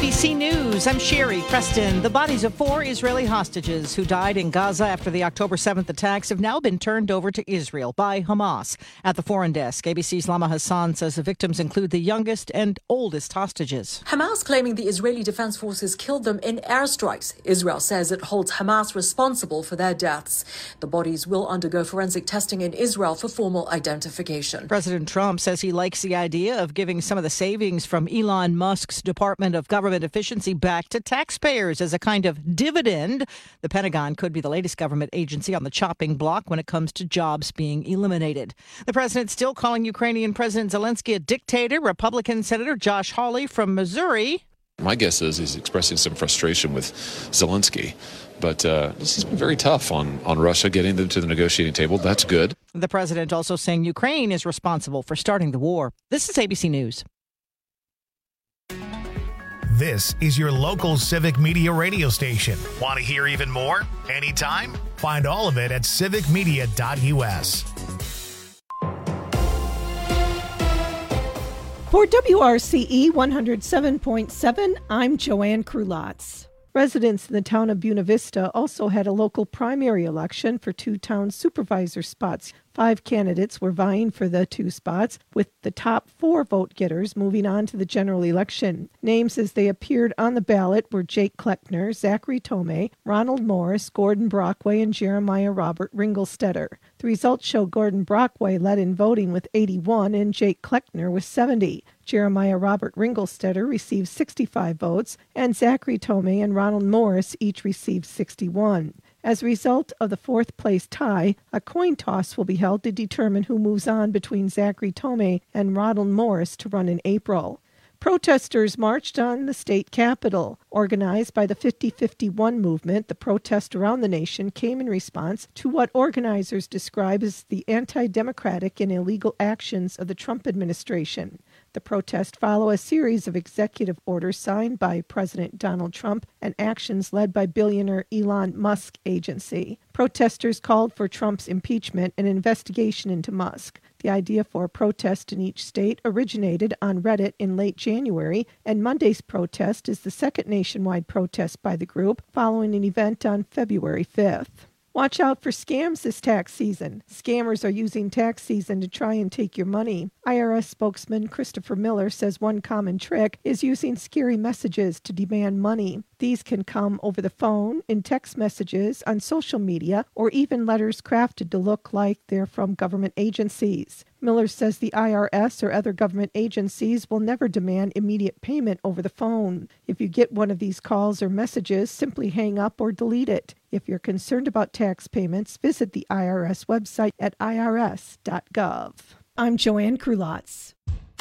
ABC News, I'm Sherry Preston. The bodies of 4 Israeli hostages who died in Gaza after the October 7th attacks have now been turned over to Israel by Hamas. At the foreign desk, ABC's Lama Hassan says the victims include the youngest and oldest hostages. Hamas claiming the Israeli Defense Forces killed them in airstrikes. Israel says it holds Hamas responsible for their deaths. The bodies will undergo forensic testing in Israel for formal identification. President Trump says he likes the idea of giving some of the savings from Elon Musk's Department of Government Efficiency back to taxpayers as a kind of dividend. The Pentagon could be the latest government agency on the chopping block when it comes to jobs being eliminated. The president still calling Ukrainian President Zelensky a dictator. Republican Senator Josh Hawley from Missouri. My guess is he's expressing some frustration with Zelensky. But this has been very tough on Russia getting them to the negotiating table. That's good. The president also saying Ukraine is responsible for starting the war. This is ABC News. This is your local Civic Media radio station. Want to hear even more? Anytime? Find all of it at civicmedia.us. For WRCE 107.7, I'm Joanne Krulotz. Residents in the town of Buena Vista also had a local primary election for 2 town supervisor spots. 5 candidates were vying for the 2 spots, with the top 4 vote-getters moving on to the general election. Names as they appeared on the ballot were Jake Kleckner, Zachary Tomei, Ronald Morris, Gordon Brockway, and Jeremiah Robert Ringelstetter. The results show Gordon Brockway led in voting with 81 and Jake Kleckner with 70. Jeremiah Robert Ringelstetter received 65 votes, and Zachary Tomei and Ronald Morris each received 61. As a result of the 4th-place tie, a coin toss will be held to determine who moves on between Zachary Tomei and Ronald Morris to run in April. Protesters marched on the state capitol. Organized by the 50-51 movement, the protest around the nation came in response to what organizers describe as the anti-democratic and illegal actions of the Trump administration. The protests follow a series of executive orders signed by President Donald Trump and actions led by billionaire Elon Musk agency. Protesters called for Trump's impeachment and investigation into Musk. The idea for a protest in each state originated on Reddit in late January, and Monday's protest is the second nationwide protest by the group following an event on February 5th. Watch out for scams this tax season. Scammers are using tax season to try and take your money. IRS spokesman Christopher Miller says one common trick is using scary messages to demand money. These can come over the phone, in text messages, on social media, or even letters crafted to look like they're from government agencies. Miller says the IRS or other government agencies will never demand immediate payment over the phone. If you get one of these calls or messages, simply hang up or delete it. If you're concerned about tax payments, visit the IRS website at irs.gov. I'm Joanne Krulotz.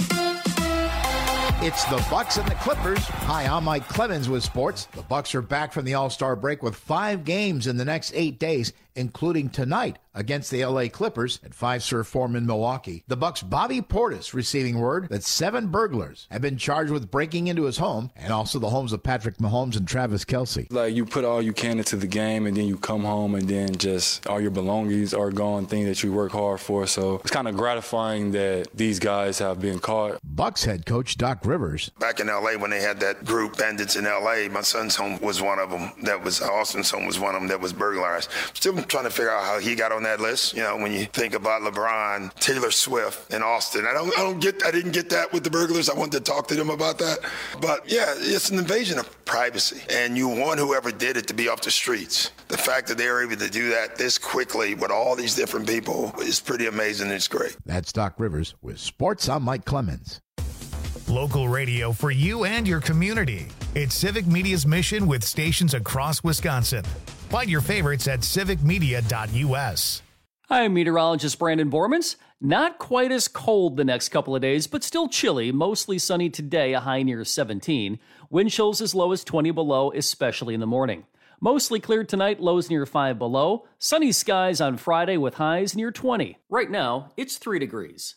It's the Bucks and the Clippers. Hi, I'm Mike Clemens with sports. The Bucks are back from the All-Star break with 5 games in the next 8 days, including tonight against the LA Clippers at Fiserv Forum in Milwaukee. The Bucks' Bobby Portis receiving word that 7 burglars have been charged with breaking into his home and also the homes of Patrick Mahomes and Travis Kelce. Like, you put all you can into the game, and then you come home, and then just all your belongings are gone, things that you work hard for. So it's kind of gratifying that these guys have been caught. Bucks head coach Doc Rivers. Back in L.A. when they had that group, Bandits in L.A., my son's home was one of them. Austin's home was one of them that was burglarized. Still trying to figure out how he got on that list. You know, when you think about LeBron, Taylor Swift, and Austin, I didn't get that with the burglars. I wanted to talk to them about that. But yeah, it's an invasion of privacy, and you want whoever did it to be off the streets. The fact that they were able to do that this quickly with all these different people is pretty amazing. It's great. That's Doc Rivers with sports. I'm Mike Clemens. Local radio for you and your community. It's Civic Media's mission with stations across Wisconsin. Find your favorites at civicmedia.us. I'm meteorologist Brandon Bormans. Not quite as cold the next couple of days, but still chilly. Mostly sunny today, a high near 17. Wind chills as low as 20 below, especially in the morning. Mostly clear tonight, lows near 5 below. Sunny skies on Friday with highs near 20. Right now, it's 3 degrees.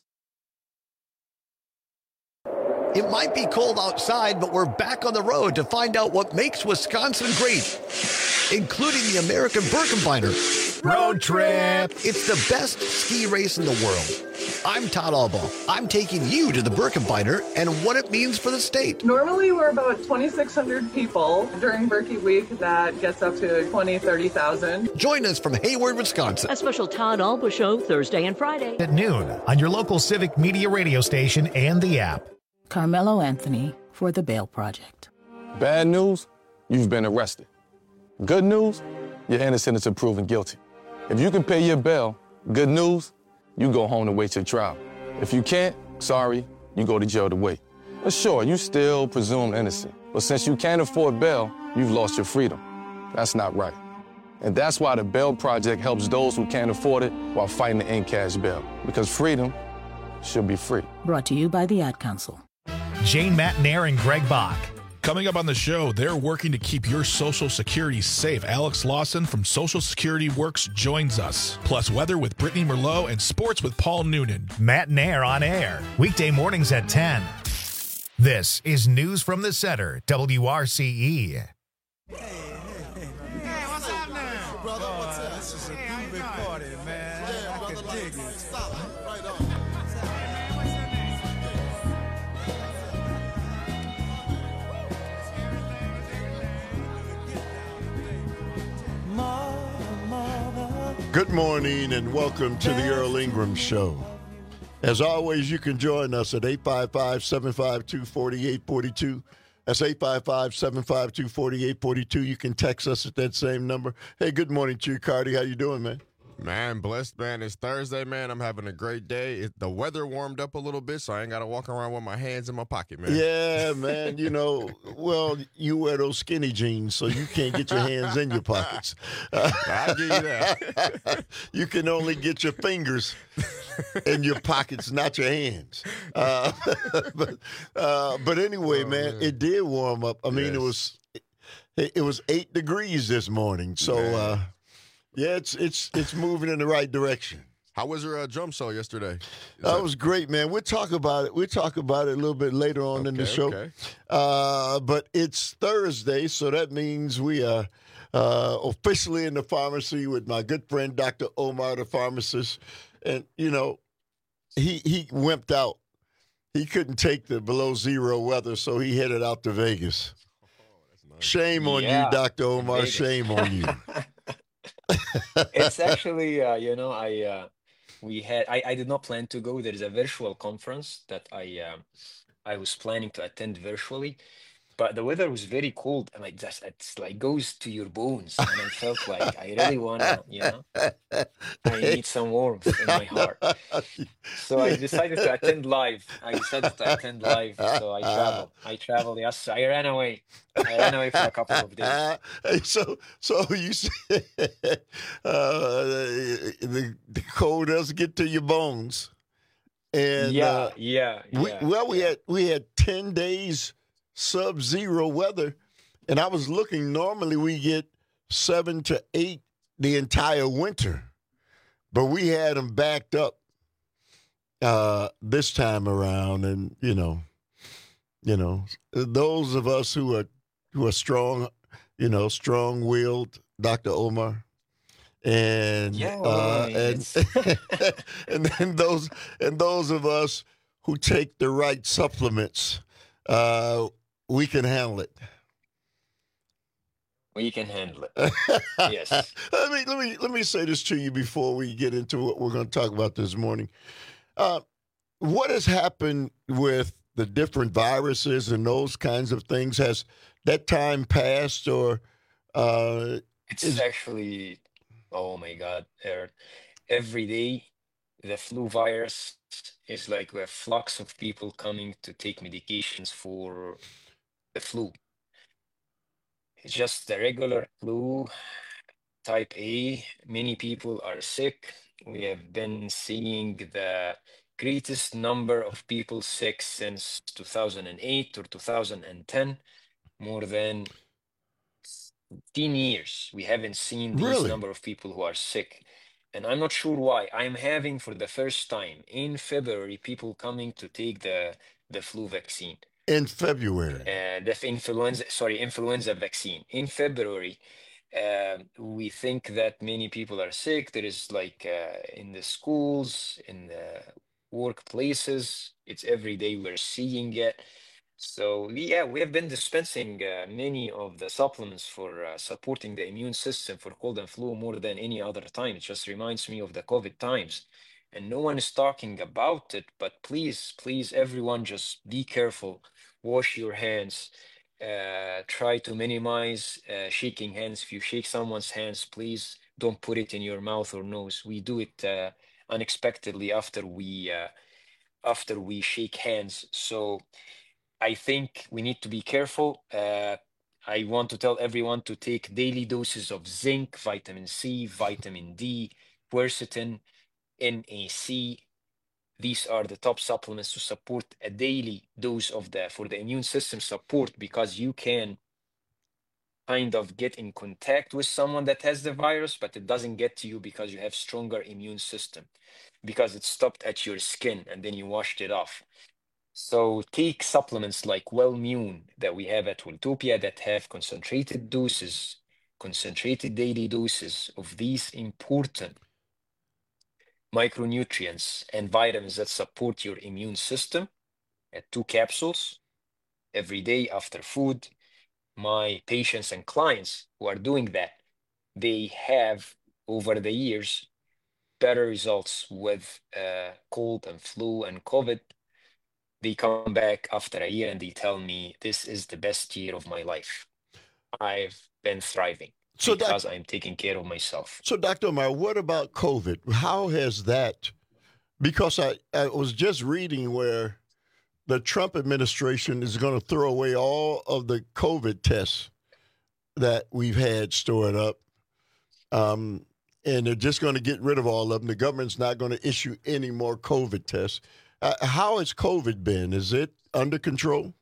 It might be cold outside, but we're back on the road to find out what makes Wisconsin great, including the American Birkebeiner Road Trip. It's the best ski race in the world. I'm Todd Albaugh. I'm taking you to the Birkenbinder and what it means for the state. Normally, we're about 2,600 people. During Birkie Week, that gets up to 20, 30,000. Join us from Hayward, Wisconsin. A special Todd Albaugh show Thursday and Friday At noon on your local Civic Media radio station and the app. Carmelo Anthony for the Bail Project. Bad news, you've been arrested. Good news, you're innocent until proven guilty. If you can pay your bail, good news, you go home to wait your trial. If you can't, sorry, you go to jail to wait. But sure, you still presumed innocent. But since you can't afford bail, you've lost your freedom. That's not right. And that's why the Bail Project helps those who can't afford it while fighting to end cash bail. Because freedom should be free. Brought to you by the Ad Council. Jane Matnair and Greg Bach. Coming up on the show, they're working to keep your Social Security safe. Alex Lawson from Social Security Works joins us. Plus weather with Brittany Merlot and sports with Paul Noonan. Matnair on air, weekday mornings at 10. This is News from the Center, WRCE. What's up now? Brother, what's up? This is a groovy party, man. Yeah, I can dig it. Stop. Right on. Good morning and welcome to the Earl Ingram Show. As always, you can join us at 855-752-4842. That's 855-752-4842. You can text us at that same number. Hey, good morning to you, Cardi. How you doing, man? Man, blessed, man. It's Thursday, man. I'm having a great day. The weather warmed up a little bit, so I ain't got to walk around with my hands in my pocket, man. Yeah, man. You know, well, you wear those skinny jeans, so you can't get your hands in your pockets. I'll give you that. You can only get your fingers in your pockets, not your hands. But anyway, man, it did warm up. I mean, it was 8 degrees this morning, so yeah, it's moving in the right direction. How was your drum show yesterday? That was great, man. We'll talk about it. We'll talk about it a little bit later on in the show. Okay. But it's Thursday, so that means we are officially in the pharmacy with my good friend, Dr. Omar, the pharmacist. And, you know, he wimped out. He couldn't take the below zero weather, so he headed out to Vegas. Shame on you, Dr. Omar. Shame on you. It's actually, I did not plan to go. There is a virtual conference that I was planning to attend virtually, but the weather was very cold, and it's like goes to your bones, and I felt like I really wanna, I need some warmth in my heart. So I decided to attend live. So I traveled. Yes, I ran away for a couple of days. So you said the cold does get to your bones, and we had 10 days sub-zero weather, and I was looking. Normally we get 7 to 8 the entire winter, but we had them backed up this time around, and you know, those of us who are strong, strong-willed, Dr. Omar, and and then those of us who take the right supplements, we can handle it. We can handle it. Yes. Let me say this to you before we get into what we're going to talk about this morning. What has happened with the different viruses and those kinds of things? Has that time passed, or it's actually, oh my God, Aaron. Every day the flu virus is like a flux of people coming to take medications for the flu. It's just the regular flu type A. Many people are sick. We have been seeing the greatest number of people sick since 2008 or 2010, more than 15 years. We haven't seen this number of people who are sick. And I'm not sure why. I'm having for the first time in February people coming to take the flu vaccine. In February? The influenza vaccine. In February, we think that many people are sick. There is in the schools, in the workplaces. It's every day we're seeing it. So yeah, we have been dispensing many of the supplements for supporting the immune system for cold and flu more than any other time. It just reminds me of the COVID times, and no one is talking about it. But please, please, everyone, just be careful. Wash your hands. Try to minimize shaking hands. If you shake someone's hands, please don't put it in your mouth or nose. We do it unexpectedly after we shake hands. So I think we need to be careful. I want to tell everyone to take daily doses of zinc, vitamin C, vitamin D, quercetin, NAC. These are the top supplements to support a daily dose for the immune system support, because you can kind of get in contact with someone that has the virus, but it doesn't get to you because you have stronger immune system, because it stopped at your skin and then you washed it off. So take supplements like Wellmune that we have at Welltopia that have concentrated daily doses of these important micronutrients and vitamins that support your immune system at 2 capsules every day after food. My patients and clients who are doing that, they have over the years better results with cold and flu and COVID. They come back after a year and they tell me, this is the best year of my life. I've been thriving because I'm taking care of myself. So, Dr. Omar, what about COVID? How has that, because I was just reading where the Trump administration is going to throw away all of the COVID tests that we've had stored up. And they're just going to get rid of all of them. The government's not going to issue any more COVID tests. How has COVID been? Is it under control?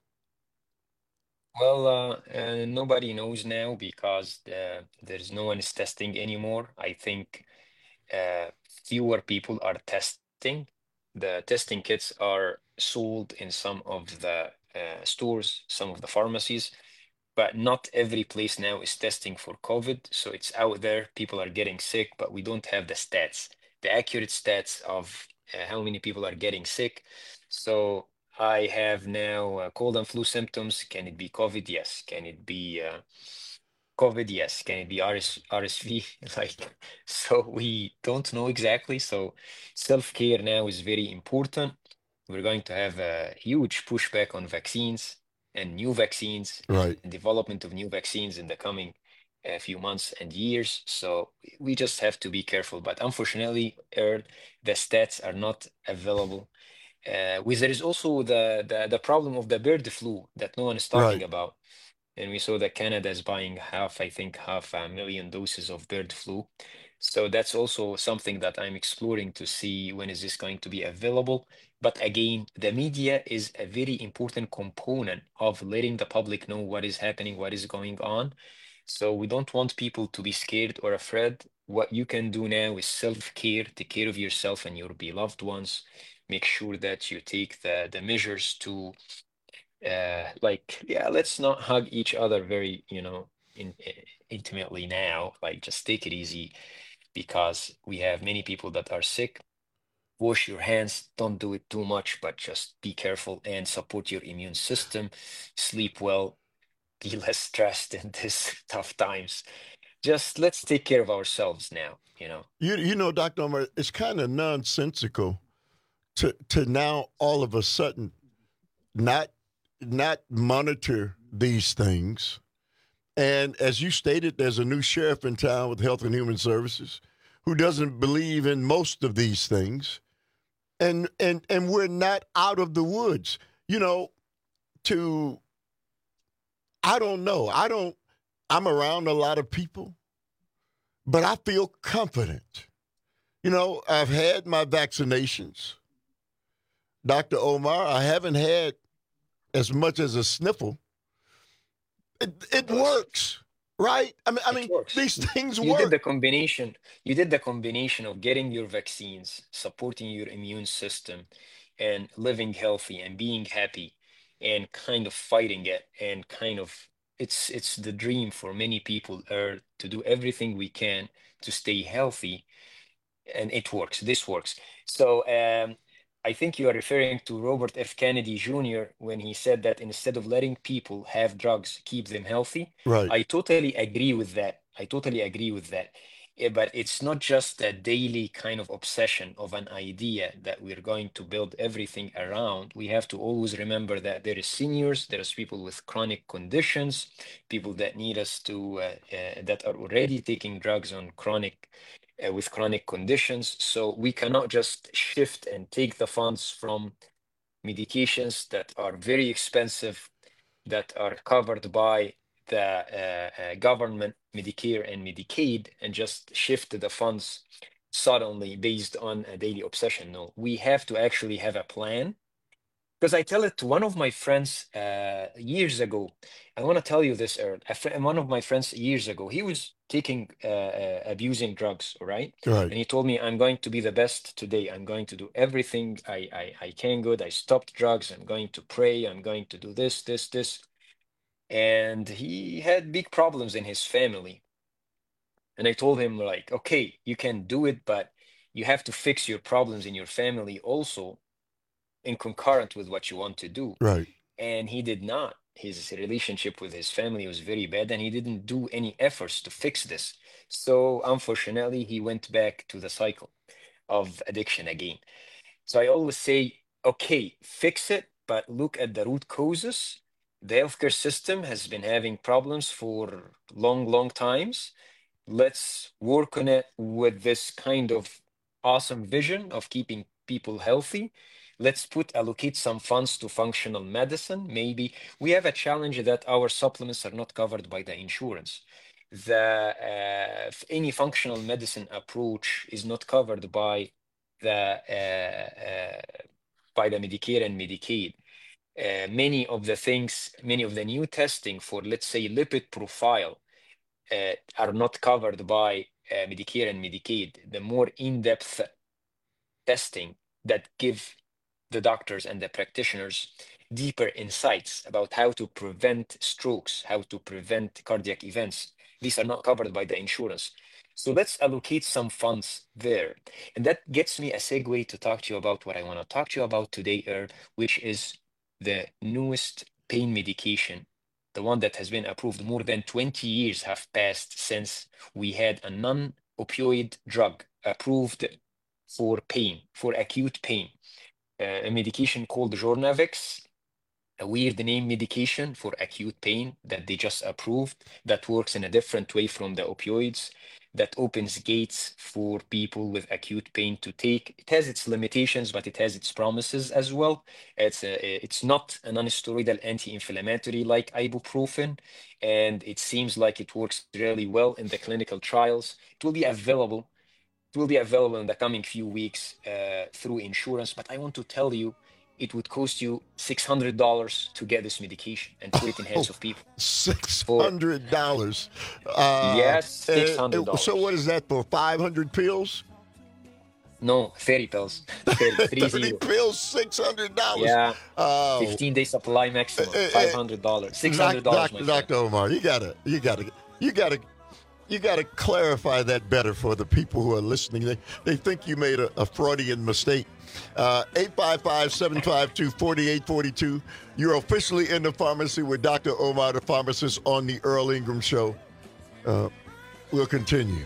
Well, nobody knows now because there's no one is testing anymore. I think fewer people are testing. The testing kits are sold in some of the stores, some of the pharmacies, but not every place now is testing for COVID. So it's out there. People are getting sick, but we don't have the stats, the accurate stats of how many people are getting sick. So I have now cold and flu symptoms. Can it be COVID? Yes. Can it be COVID? Yes. Can it be RSV? So we don't know exactly. So self-care now is very important. We're going to have a huge pushback on vaccines and new vaccines, right, and development of new vaccines in the coming few months and years. So we just have to be careful. But unfortunately, the stats are not available. There is also the problem of the bird flu that no one is talking about. And we saw that Canada is buying half a million doses of bird flu. So that's also something that I'm exploring to see when is this going to be available. But again, the media is a very important component of letting the public know what is happening, what is going on. So we don't want people to be scared or afraid. What you can do now is self-care, take care of yourself and your beloved ones. Make sure that you take the measures to, let's not hug each other very, intimately now. Just take it easy because we have many people that are sick. Wash your hands. Don't do it too much, but just be careful and support your immune system. Sleep well. Be less stressed in these tough times. Just let's take care of ourselves now, You know, Dr. Omar, it's kind of nonsensical to now all of a sudden not monitor these things. And as you stated, there's a new sheriff in town with Health and Human Services who doesn't believe in most of these things. And we're not out of the woods, I don't know. I'm around a lot of people, but I feel confident. I've had my vaccinations. Dr. Omar, I haven't had as much as a sniffle. It works, right? I mean, these things work. You did the combination of getting your vaccines, supporting your immune system, and living healthy and being happy and kind of fighting it, and it's the dream for many people to do everything we can to stay healthy, and it works. This works. So I think you are referring to Robert F. Kennedy Jr. when he said that instead of letting people have drugs, keep them healthy. Right. I totally agree with that. But it's not just a daily kind of obsession of an idea that we're going to build everything around. We have to always remember that there is seniors, there is people with chronic conditions, people that need us to, that are already taking drugs on with chronic conditions. So we cannot just shift and take the funds from medications that are very expensive, that are covered by the government, Medicare and Medicaid, and just shift the funds suddenly based on a daily obsession. No, we have to actually have a plan. Because I tell it to one of my friends years ago. I want to tell you this, Earl. One of my friends years ago, he was abusing drugs, right? Right. And he told me, I'm going to be the best today. I'm going to do everything I can good. I stopped drugs. I'm going to pray. I'm going to do this. And he had big problems in his family. And I told him, like, okay, you can do it, but you have to fix your problems in your family also, in concurrent with what you want to do. Right. And he did not. His relationship with his family was very bad, and he didn't do any efforts to fix this. So unfortunately, he went back to the cycle of addiction again. So I always say, okay, fix it, but look at the root causes. The healthcare system has been having problems for long times. Let's work on it with this kind of awesome vision of keeping people healthy. Let's allocate some funds to functional medicine. Maybe we have a challenge that our supplements are not covered by the insurance. Any functional medicine approach is not covered by the Medicare and Medicaid. Many of the new testing for, let's say, lipid profile are not covered by Medicare and Medicaid. The more in-depth testing that give the doctors and the practitioners deeper insights about how to prevent strokes, how to prevent cardiac events. These are not covered by the insurance. So let's allocate some funds there. And that gets me a segue to talk to you about what I want to talk to you about today, Earl, which is the newest pain medication, the one that has been approved. More than 20 years have passed since we had a non-opioid drug approved for pain, for acute pain. A medication called Jornavex, a weird name medication for acute pain that they just approved, that works in a different way from the opioids, that opens gates for people with acute pain to take. It has its limitations, but it has its promises as well. It's not a non-steroidal anti-inflammatory like ibuprofen, and it seems like it works really well in the clinical trials. It will be available in the coming few weeks through insurance, but I want to tell you, it would cost you $600 to get this medication and put it in hands of people. $600. Yes, $600. So what is that for? 500 pills? No, 30 pills. 30 pills, $600. Yeah, 15-day supply maximum, $500. $600. Dr. Omar, you gotta clarify that better for the people who are listening. They think you made a Freudian mistake. 855-752-4842. You're officially in the pharmacy with Dr. Omar, the pharmacist, on the Earl Ingram Show. We'll continue.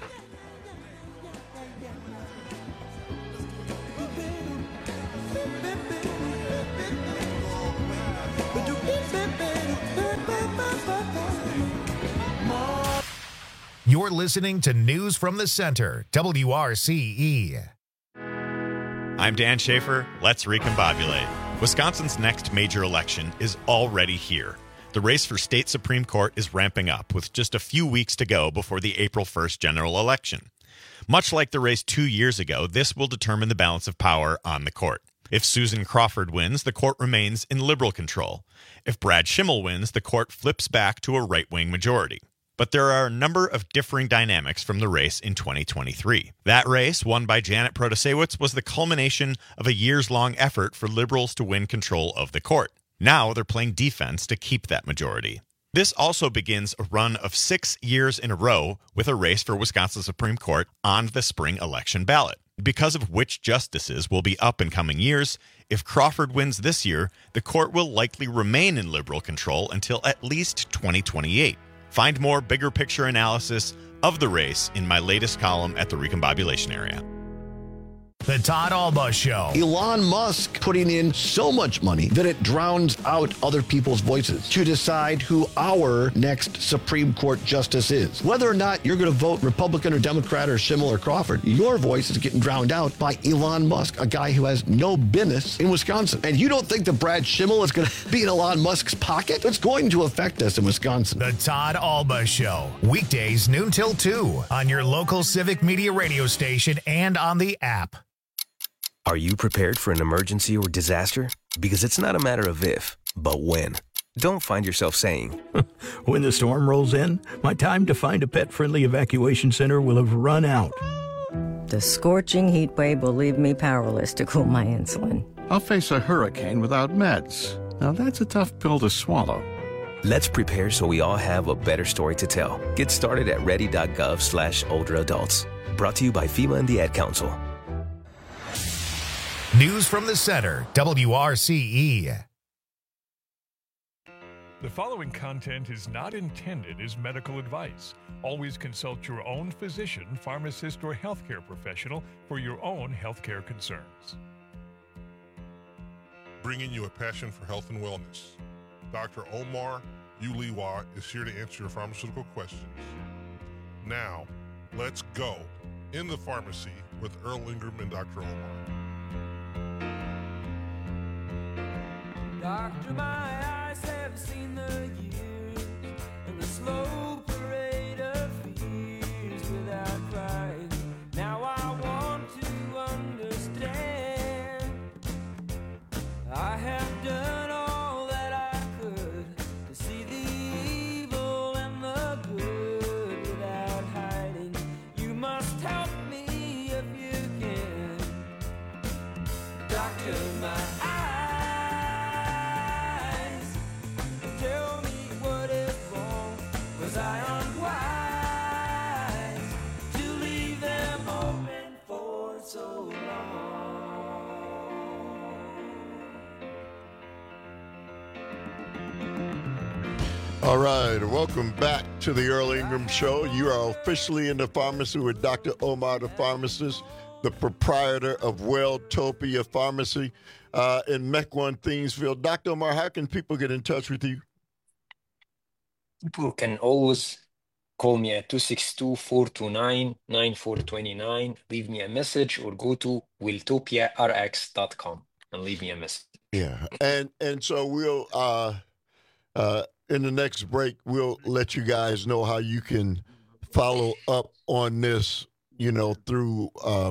You're listening to News from the Center, WRCE. I'm Dan Schaefer. Let's recombobulate. Wisconsin's next major election is already here. The race for state Supreme Court is ramping up with just a few weeks to go before the April 1st general election. Much like the race 2 years ago, this will determine the balance of power on the court. If Susan Crawford wins, the court remains in liberal control. If Brad Schimmel wins, the court flips back to a right-wing majority. But there are a number of differing dynamics from the race in 2023. That race, won by Janet Protasiewicz, was the culmination of a years-long effort for liberals to win control of the court. Now they're playing defense to keep that majority. This also begins a run of 6 years in a row with a race for Wisconsin Supreme Court on the spring election ballot. Because of which justices will be up in coming years, if Crawford wins this year, the court will likely remain in liberal control until at least 2028. Find more bigger picture analysis of the race in my latest column at the Recombobulation Area. The Todd Alba Show. Elon Musk putting in so much money that it drowns out other people's voices to decide who our next Supreme Court justice is. Whether or not you're going to vote Republican or Democrat or Schimmel or Crawford, your voice is getting drowned out by Elon Musk, a guy who has no business in Wisconsin. And you don't think that Brad Schimmel is going to be in Elon Musk's pocket? It's going to affect us in Wisconsin. The Todd Alba Show. Weekdays noon till 2 on your local Civic Media radio station and on the app. Are you prepared for an emergency or disaster? Because it's not a matter of if, but when. Don't find yourself saying, when the storm rolls in, my time to find a pet-friendly evacuation center will have run out. The scorching heat wave will leave me powerless to cool my insulin. I'll face a hurricane without meds. Now that's a tough pill to swallow. Let's prepare so we all have a better story to tell. Get started at ready.gov/older adults. Brought to you by FEMA and the Ad Council. News from the Center, WRCE. The following content is not intended as medical advice. Always consult your own physician, pharmacist, or healthcare professional for your own healthcare concerns. Bringing you a passion for health and wellness. Dr. Omar Uliwa is here to answer your pharmaceutical questions. Now, let's go in the pharmacy with Earl Ingram and Dr. Omar. Doctor, my eyes have seen the years and the slow parade of fears without crying. Now I want to understand. I have done all that I could to see the evil and the good without hiding. You must help me if you can. Doctor, my All right, welcome back to the Earl Ingram Show. You are officially in the pharmacy with Dr. Omar, the pharmacist, the proprietor of Welltopia Pharmacy in Mequon, Thiensville. Dr. Omar, how can people get in touch with you? People can always call me at 262-429-9429, leave me a message, or go to welltopiarx.com and leave me a message. Yeah, and so we'll in the next break, we'll let you guys know how you can follow up on this, through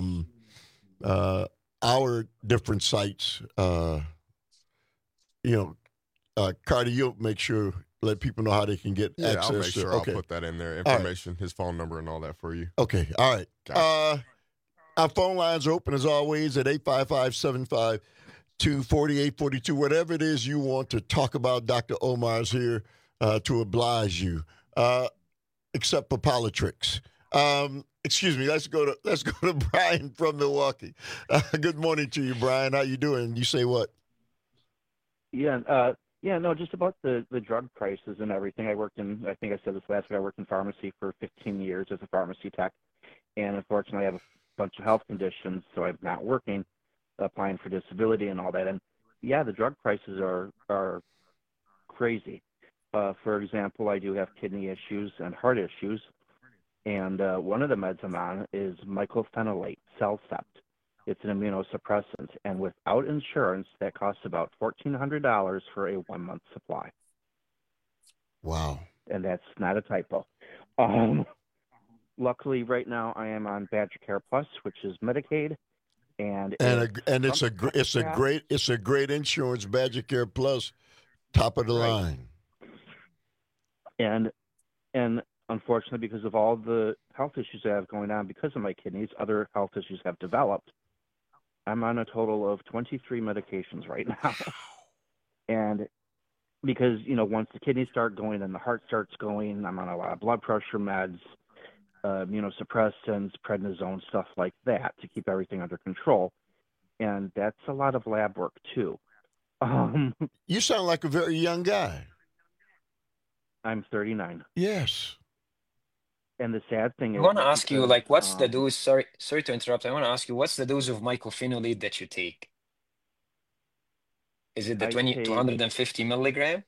our different sites. Cardi, you'll make sure, let people know how they can get access. I'll make sure Okay. I'll put that in there, information, his phone number and all that for you. Okay, all right. Our phone lines are open as always at 855-752-4842. Whatever it is you want to talk about, Dr. Omar's here to oblige you, except for politics. Excuse me. Let's go to Brian from Milwaukee. Good morning to you, Brian. How you doing? You say what? No, just about the drug prices and everything. I think I said this last week, I worked in pharmacy for 15 years as a pharmacy tech, and unfortunately I have a bunch of health conditions, so I'm not working, applying for disability and all that. And yeah, the drug prices are crazy. For example, I do have kidney issues and heart issues, and one of the meds I'm on is mycophenolate, Cellcept. It's an immunosuppressant, and without insurance, that costs about $1,400 for a 1-month supply. Wow. And that's not a typo. Luckily, right now, I am on Badger Care Plus, which is Medicaid, and it's a great insurance. Badger Care Plus, top of the line. And unfortunately, because of all the health issues I have going on because of my kidneys, other health issues have developed. I'm on a total of 23 medications right now. And because, once the kidneys start going and the heart starts going, I'm on a lot of blood pressure meds. immunosuppressants, prednisone, stuff like that to keep everything under control. And that's a lot of lab work too. You sound like a very young guy. I'm 39. Yes. And the sad thing is, I want to ask you, because, what's the dose? Sorry to interrupt. I want to ask you, what's the dose of mycophenolate that you take? Is it the I 250 milligram?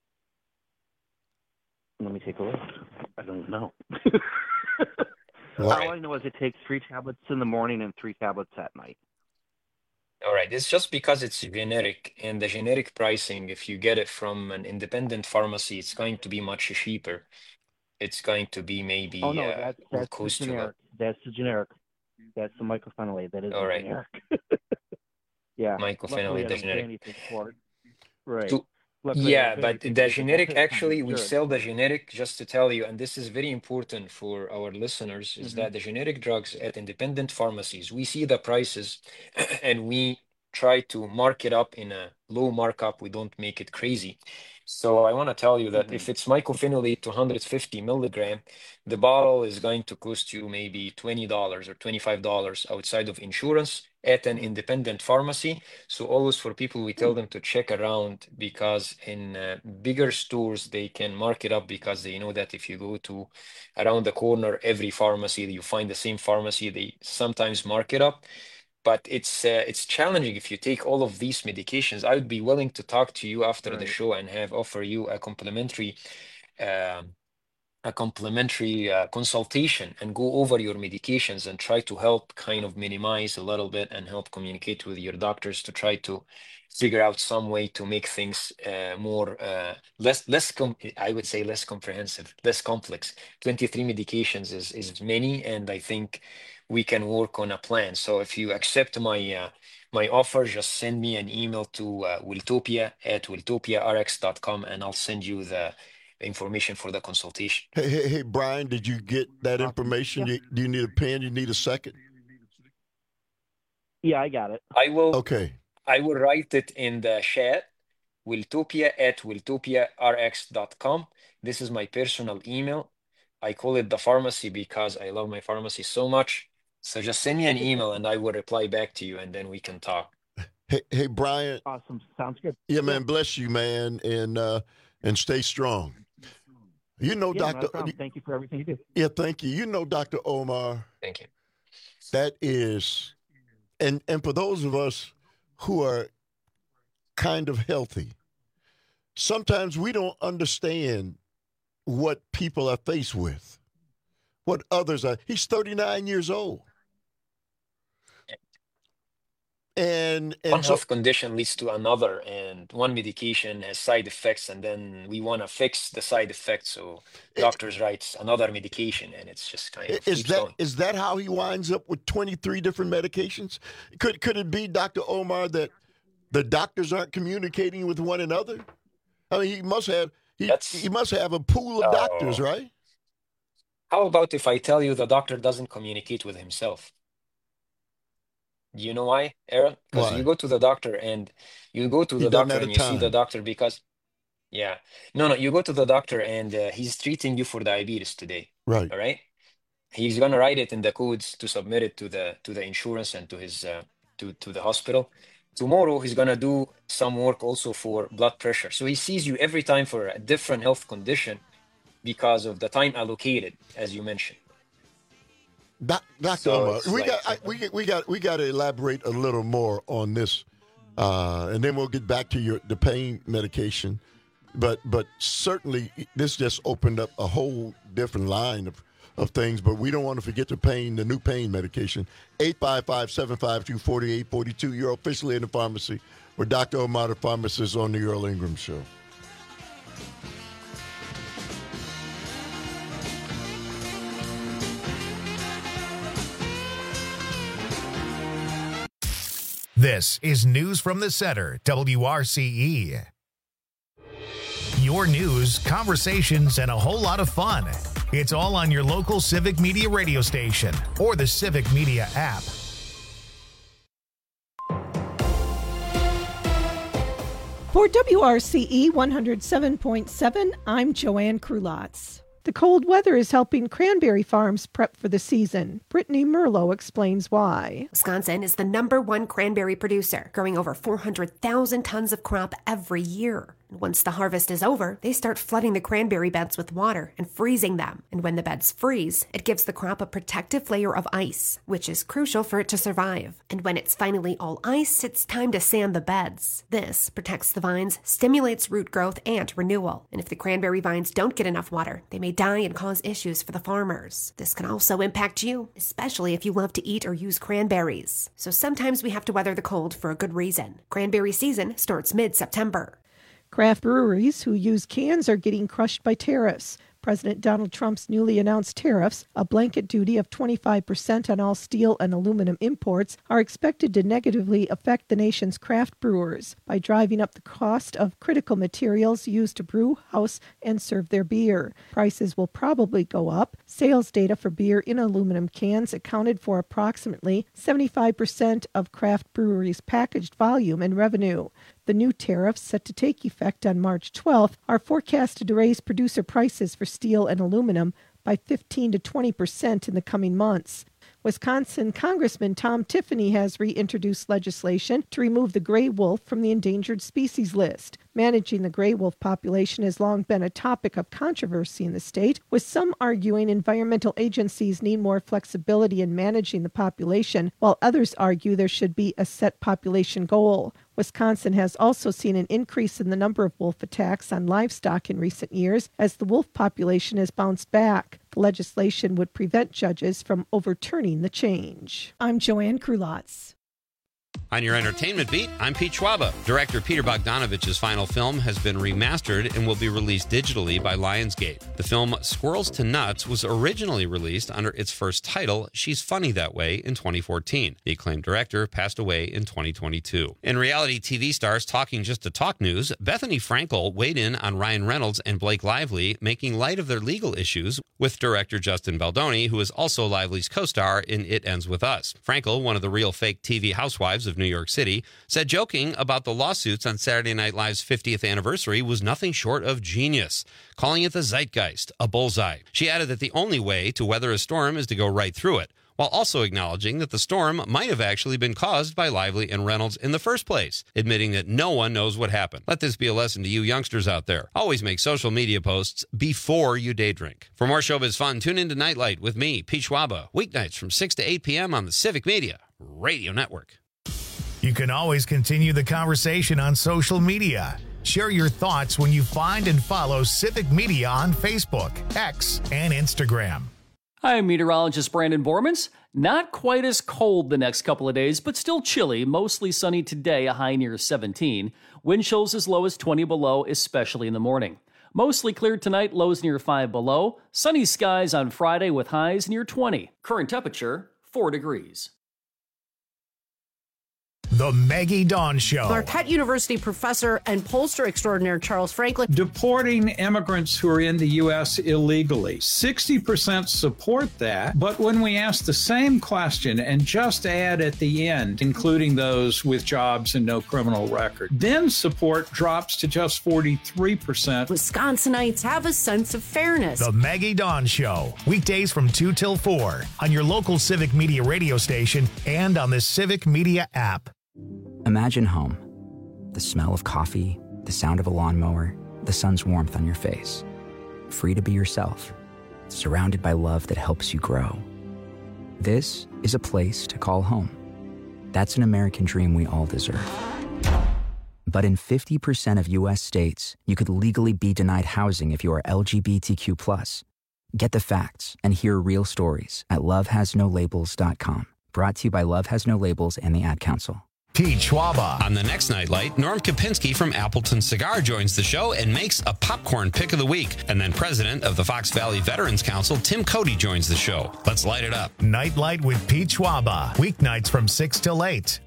Let me take a look. I don't even know. Right. All I know is it takes 3 tablets in the morning and 3 tablets at night. All right. It's just because it's generic, and the generic pricing, if you get it from an independent pharmacy, it's going to be much cheaper. It's going to be maybe Oh no, that's the close to generic. That's the generic. That's the mycophenolate. That is All the right. generic. Yeah. Mycophenolate, Luckily, I the don't pay generic. anything for it. Right. So- Luckily, I Yeah, don't pay but anything the because generic, I'm actually, we insured. sell the generic, just to tell you, and this is very important for our listeners, is Mhm. that the generic drugs at independent pharmacies, we see the prices and we try to mark it up in a low markup. We don't make it crazy. So I want to tell you that if it's mycophenolate 250 milligram, the bottle is going to cost you maybe $20 or $25 outside of insurance at an independent pharmacy. So always for people, we tell them to check around, because in bigger stores, they can mark it up because they know that if you go to around the corner, every pharmacy, you find the same pharmacy, they sometimes mark it up. But it's challenging if you take all of these medications. I would be willing to talk to you after the show and offer you a complimentary consultation and go over your medications and try to help kind of minimize a little bit and help communicate with your doctors to try to figure out some way to make things more I would say less comprehensive, less complex. 23 medications is many, and I think we can work on a plan. So if you accept my my offer, just send me an email to wiltopia@wiltopiarx.com, and I'll send you the information for the consultation. Hey, Brian, did you get that information? Yeah. Do you need a pen? You need a second? Yeah, I got it. I will. Okay. I will write it in the chat. wiltopia@wiltopiarx.com. This is my personal email. I call it the pharmacy because I love my pharmacy so much. So just send me an email and I will reply back to you, and then we can talk. Hey, Brian. Awesome. Sounds good. Yeah, man. Bless you, man, and stay strong. You know, Yeah, not a Doctor. problem. Thank you for everything you do. Yeah, thank you. You know, Dr. Omar. Thank you. That is, and for those of us who are kind of healthy, sometimes we don't understand what people are faced with, what others are. He's 39 years old. And one so, health condition leads to another, and one medication has side effects, and then we want to fix the side effects. So doctors write another medication, and it's just kind of keeps going. Is that how he winds up with 23 different medications? Could it be, Dr. Omar, that the doctors aren't communicating with one another? I mean, he must have a pool of doctors, right? How about if I tell you the doctor doesn't communicate with himself? Do you know why, Aaron? Because Why? you go to the doctor and you see the doctor because, yeah. No, you go to the doctor and he's treating you for diabetes today. Right. All right. He's gonna write it in the codes to submit it to the insurance and to his to the hospital. Tomorrow he's gonna do some work also for blood pressure. So he sees you every time for a different health condition because of the time allocated, as you mentioned. Dr. Omar, we got to elaborate a little more on this, and then we'll get back to the pain medication. But certainly this just opened up a whole different line of things. But we don't want to forget the new pain medication. 855-752-4842. You're officially in the pharmacy with Dr. Omar, the pharmacist, on the Earl Ingram Show. This is News from the Center, WRCE. Your news, conversations, and a whole lot of fun. It's all on your local Civic Media radio station or the Civic Media app. For WRCE 107.7, I'm Joanne Krulotz. The cold weather is helping cranberry farms prep for the season. Brittany Merlo explains why. Wisconsin is the #1 cranberry producer, growing over 400,000 tons of crop every year. And once the harvest is over, they start flooding the cranberry beds with water and freezing them. And when the beds freeze, it gives the crop a protective layer of ice, which is crucial for it to survive. And when it's finally all ice, it's time to sand the beds. This protects the vines, stimulates root growth and renewal. And if the cranberry vines don't get enough water, they may die and cause issues for the farmers. This can also impact you, especially if you love to eat or use cranberries. So sometimes we have to weather the cold for a good reason. Cranberry season starts mid-September. Craft breweries who use cans are getting crushed by tariffs. President Donald Trump's newly announced tariffs, a blanket duty of 25% on all steel and aluminum imports, are expected to negatively affect the nation's craft brewers by driving up the cost of critical materials used to brew, house, and serve their beer. Prices will probably go up. Sales data for beer in aluminum cans accounted for approximately 75% of craft breweries' packaged volume and revenue. The new tariffs, set to take effect on March 12th, are forecasted to raise producer prices for steel and aluminum by 15 to 20% in the coming months. Wisconsin Congressman Tom Tiffany has reintroduced legislation to remove the gray wolf from the endangered species list. Managing the gray wolf population has long been a topic of controversy in the state, with some arguing environmental agencies need more flexibility in managing the population, while others argue there should be a set population goal. Wisconsin has also seen an increase in the number of wolf attacks on livestock in recent years as the wolf population has bounced back. The legislation would prevent judges from overturning the change. I'm Joanne Krulotz. On your entertainment beat, I'm Pete Schwaba. Director Peter Bogdanovich's final film has been remastered and will be released digitally by Lionsgate. The film Squirrels to Nuts was originally released under its first title, She's Funny That Way, in 2014. The acclaimed director passed away in 2022. In reality TV stars Talking Just to Talk news, Bethany Frankel weighed in on Ryan Reynolds and Blake Lively, making light of their legal issues with director Justin Baldoni, who is also Lively's co-star in It Ends With Us. Frankel, one of the real fake TV housewives of New York City, said joking about the lawsuits on Saturday Night Live's 50th anniversary was nothing short of genius, calling it the zeitgeist, a bullseye. She added that the only way to weather a storm is to go right through it, while also acknowledging that the storm might have actually been caused by Lively and Reynolds in the first place, admitting that no one knows what happened. Let this be a lesson to you youngsters out there. Always make social media posts before you day drink. For more showbiz fun, tune into Nightlight with me, Pete Schwaba, weeknights from 6 to 8 p.m. on the Civic Media Radio Network. You can always continue the conversation on social media. Share your thoughts when you find and follow Civic Media on Facebook, X, and Instagram. Hi, I'm meteorologist Brandon Bormans. Not quite as cold the next couple of days, but still chilly. Mostly sunny today, a high near 17. Wind chills as low as 20 below, especially in the morning. Mostly clear tonight, lows near 5 below. Sunny skies on Friday with highs near 20. Current temperature, 4 degrees. The Maggie Dawn Show. Marquette University professor and pollster extraordinaire Charles Franklin. Deporting immigrants who are in the U.S. illegally. 60% support that, but when we ask the same question and just add at the end, including those with jobs and no criminal record, then support drops to just 43%. Wisconsinites have a sense of fairness. The Maggie Dawn Show. Weekdays from 2 till 4 on your local Civic Media radio station and on the Civic Media app. Imagine home. The smell of coffee, the sound of a lawnmower, the sun's warmth on your face. Free to be yourself, surrounded by love that helps you grow. This is a place to call home. That's an American dream we all deserve. But in 50% of U.S. states, you could legally be denied housing if you are LGBTQ+. Get the facts and hear real stories at lovehasnolabels.com. Brought to you by Love Has No Labels and the Ad Council. Pete Schwaba. On the next Nightlight, Norm Kopinski from Appleton Cigar joins the show and makes a popcorn pick of the week. And then president of the Fox Valley Veterans Council, Tim Cody, joins the show. Let's light it up. Nightlight with Pete Schwaba. Weeknights from 6 till 8.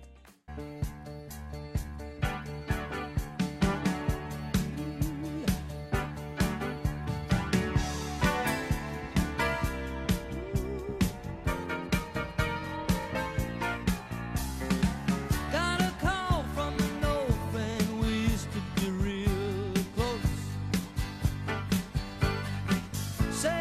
Say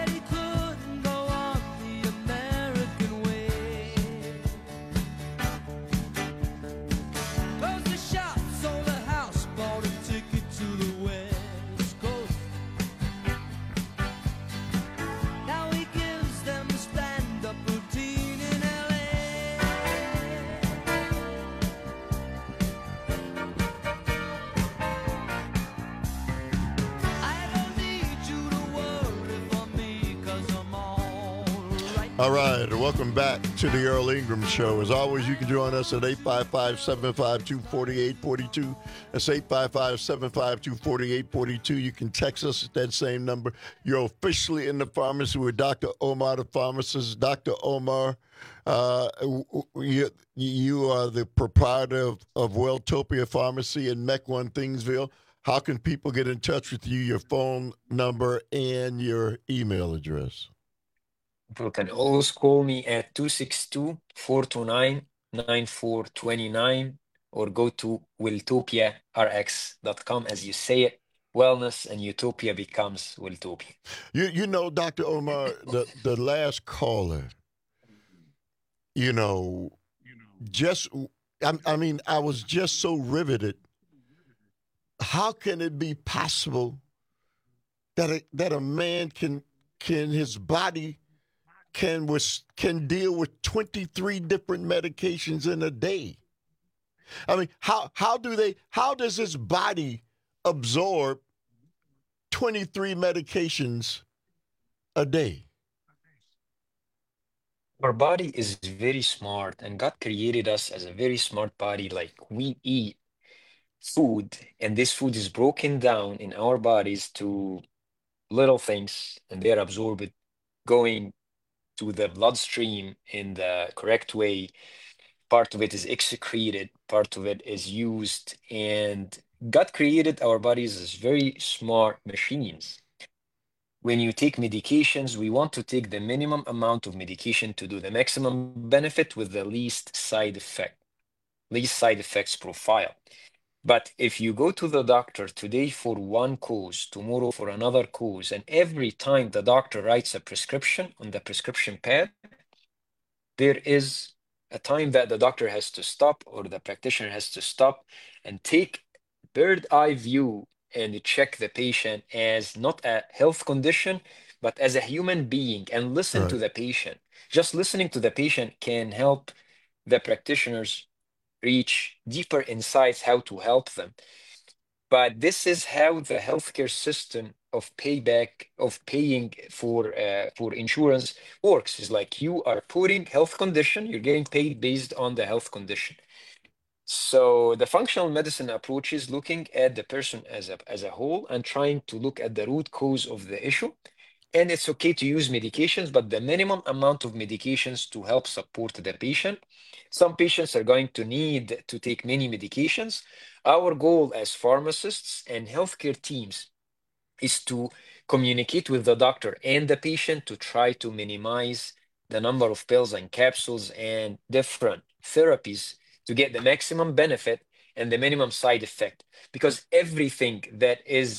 All right, welcome back to the Earl Ingram Show. As always, you can join us at 855-752-4842. That's 855-752-4842. You can text us at that same number. You're officially in the pharmacy with Dr. Omar, the pharmacist. Dr. Omar, you are the proprietor of Welltopia Pharmacy in Mequon, Thingsville. How can people get in touch with you, your phone number, and your email address? People can always call me at 262-429-9429 or go to welltopiarx.com. As you say it, wellness and utopia becomes Welltopia. You know, Dr. Omar, the last caller, I was just so riveted. How can it be possible that a man can his body can deal with 23 different medications in a day? I mean, how does his body absorb 23 medications a day? Our body is very smart, and God created us as a very smart body. Like, we eat food, and this food is broken down in our bodies to little things, and they are absorbed, going to the bloodstream in the correct way. Part of it is excreted, part of it is used, and God created our bodies as very smart machines. When you take medications, we want to take the minimum amount of medication to do the maximum benefit with the least side effects profile. But if you go to the doctor today for one cause, tomorrow for another cause, and every time the doctor writes a prescription on the prescription pad, there is a time that the doctor has to stop, or the practitioner has to stop and take bird eye view and check the patient as not a health condition, but as a human being, and listen to the patient. Just listening to the patient can help the practitioners reach deeper insights how to help them. But this is how the healthcare system of paying for insurance works. Is like, you are putting health condition, you're getting paid based on the health condition. So the functional medicine approach is looking at the person as a whole and trying to look at the root cause of the issue. And it's okay to use medications, but the minimum amount of medications to help support the patient. Some patients are going to need to take many medications. Our goal as pharmacists and healthcare teams is to communicate with the doctor and the patient to try to minimize the number of pills and capsules and different therapies to get the maximum benefit and the minimum side effect. Because everything that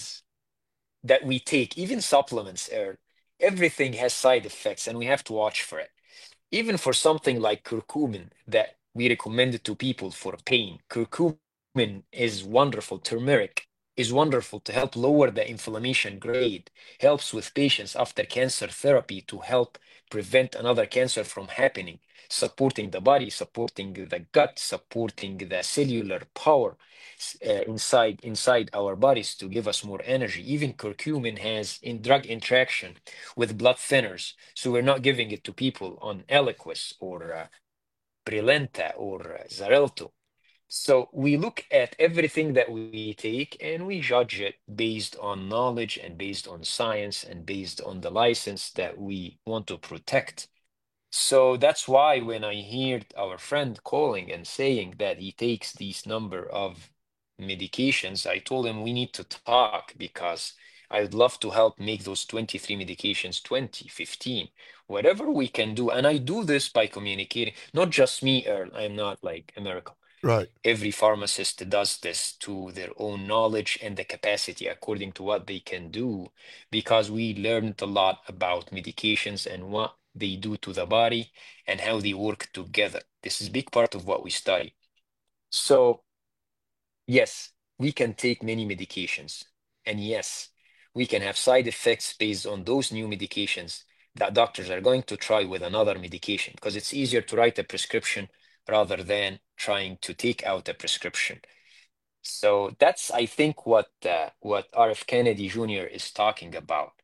we take, even supplements, everything has side effects, and we have to watch for it. Even for something like curcumin that we recommend it to people for pain, curcumin is wonderful. Turmeric is wonderful to help lower the inflammation grade, helps with patients after cancer therapy to help prevent another cancer from happening, supporting the body, supporting the gut, supporting the cellular power inside our bodies to give us more energy. Even curcumin has drug interaction with blood thinners, so we're not giving it to people on Eliquis or Brilinta or Xarelto. So we look at everything that we take and we judge it based on knowledge and based on science and based on the license that we want to protect. So that's why when I heard our friend calling and saying that he takes these number of medications, I told him we need to talk, because I would love to help make those 23 medications 20, 15, whatever we can do. And I do this by communicating, not just me, Earl. I'm not like a miracle. Right. Every pharmacist does this to their own knowledge and the capacity according to what they can do, because we learned a lot about medications and what they do to the body and how they work together. This is a big part of what we study. So yes, we can take many medications, and yes, we can have side effects based on those new medications that doctors are going to try with another medication, because it's easier to write a prescription rather than trying to take out a prescription. So that's, I think, what RF Kennedy Jr. is talking about.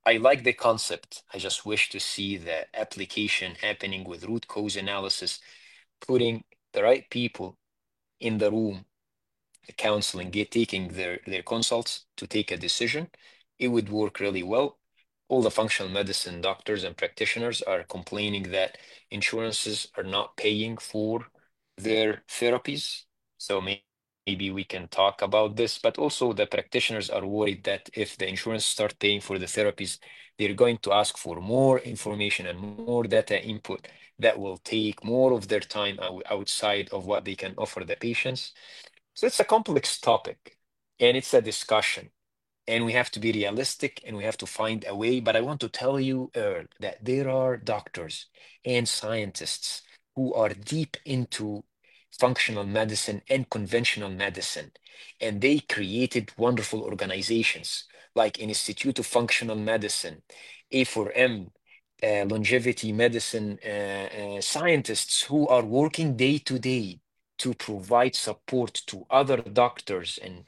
I like the concept. I just wish to see the application happening with root cause analysis, putting the right people in the room, the counseling, taking their consults to take a decision. It would work really well. All the functional medicine doctors and practitioners are complaining that insurances are not paying for their therapies. So maybe we can talk about this, but also the practitioners are worried that if the insurance start paying for the therapies, they're going to ask for more information and more data input that will take more of their time outside of what they can offer the patients. So it's a complex topic and it's a discussion, and we have to be realistic and we have to find a way. But I want to tell you, Earl, that there are doctors and scientists who are deep into functional medicine and conventional medicine, and they created wonderful organizations like Institute of Functional Medicine, A4M, longevity medicine scientists who are working day to day to provide support to other doctors and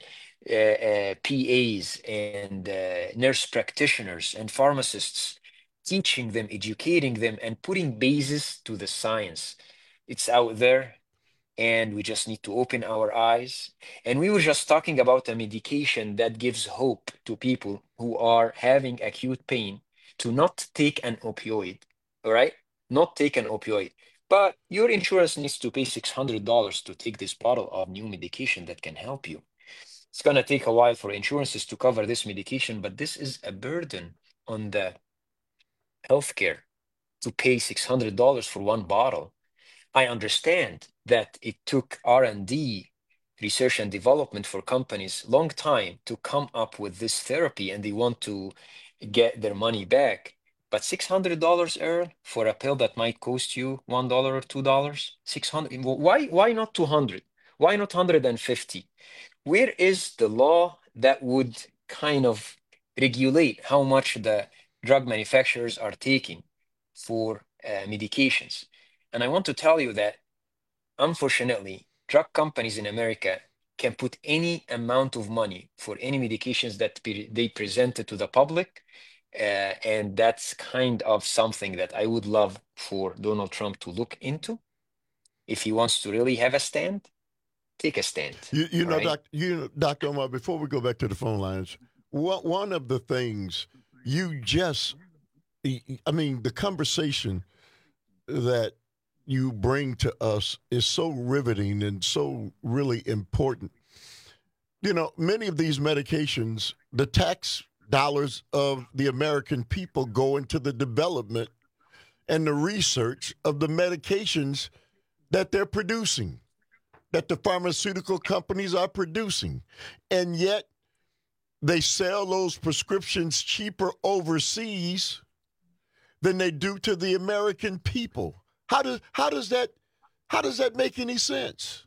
PAs and nurse practitioners and pharmacists, teaching them, educating them, and putting basis to the science. It's out there, and we just need to open our eyes. And we were just talking about a medication that gives hope to people who are having acute pain to not take an opioid, all right? Not take an opioid. But your insurance needs to pay $600 to take this bottle of new medication that can help you. It's going to take a while for insurances to cover this medication, but this is a burden on the healthcare to pay $600 for one bottle. I understand that it took R&D, research and development for companies, long time to come up with this therapy, and they want to get their money back. But $600, Earl, for a pill that might cost you $1 or $2, $600. Why not 200? Why not 150? Where is the law that would kind of regulate how much the drug manufacturers are taking for medications? And I want to tell you that, unfortunately, drug companies in America can put any amount of money for any medications that they presented to the public. And that's kind of something that I would love for Donald Trump to look into. If he wants to really have a stand, take a stand. You know, right? Dr. Omar, before we go back to the phone lines, one of the things the conversation that you bring to us is so riveting and so really important. You know, many of these medications, the tax dollars of the American people go into the development and the research of the medications that they're producing, that the pharmaceutical companies are producing. And yet they sell those prescriptions cheaper overseas than they do to the American people. How does that make any sense?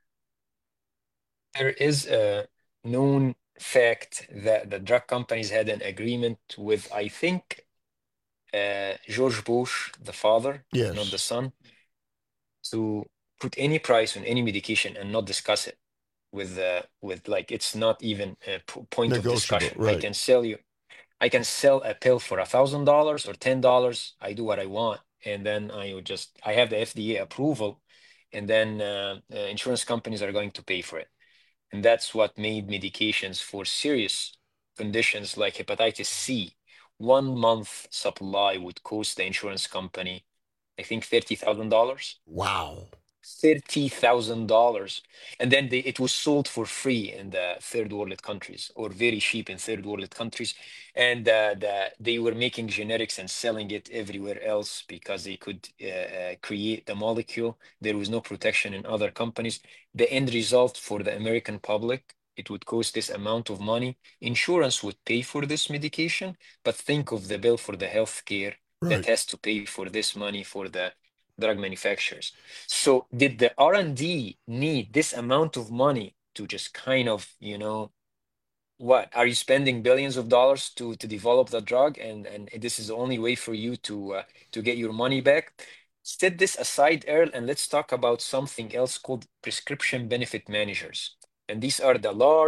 There is a known fact that the drug companies had an agreement with, I think, George Bush, the father, yes, not the son, to put any price on any medication and not discuss it with like it's not even a point of discussion. Right. I can sell a pill for $1,000 or $10. I do what I want, and then I have the FDA approval, and then insurance companies are going to pay for it. And that's what made medications for serious conditions like hepatitis C, 1 month supply would cost the insurance company, I think, $30,000. Wow. $30,000. And then it was sold for free in the third world countries, or very cheap in third world countries. And they were making generics and selling it everywhere else because they could create the molecule. There was no protection in other companies. The end result for the American public, it would cost this amount of money. Insurance would pay for this medication, but think of the bill for the healthcare that has to pay for this money for the drug manufacturers. So did the R&D need this amount of money to just kind of, what? Are you spending billions of dollars to develop the drug, and this is the only way for you to get your money back? Set this aside, Earl, and let's talk about something else called prescription benefit managers. And these are the large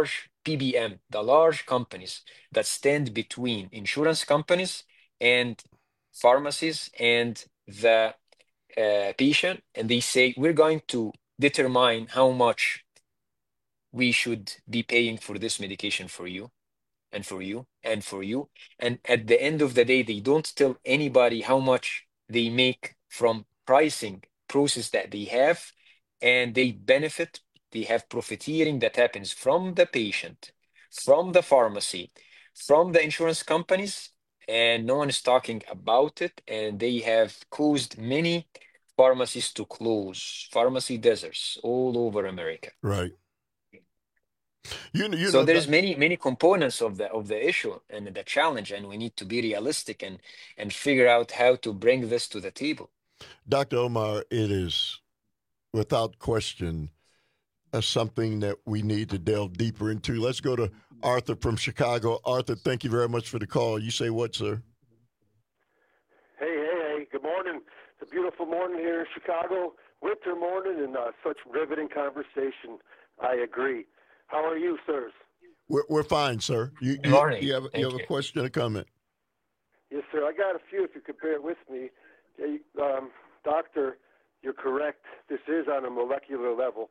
PBM, the large companies that stand between insurance companies and pharmacies and the patient, and they say, we're going to determine how much we should be paying for this medication for you and for you and for you. And at the end of the day, they don't tell anybody how much they make from pricing process that they have, and they benefit. They have profiteering that happens from the patient, from the pharmacy, from the insurance companies, and no one is talking about it. And they have caused many pharmacies to close, pharmacy deserts all over America. Right. So there's many components of the issue and the challenge, and we need to be realistic and figure out how to bring this to the table. Dr. Omar, it is without question something that we need to delve deeper into. Let's go to Arthur from Chicago. Arthur, thank you very much for the call. You say what, sir? Hey. Good morning. It's a beautiful morning here in Chicago. Winter morning and such riveting conversation. I agree. How are you, sirs? We're fine, sir. Good morning. You have a question or comment? Yes, sir. I got a few, if you could bear with me. Doctor, you're correct. This is on a molecular level.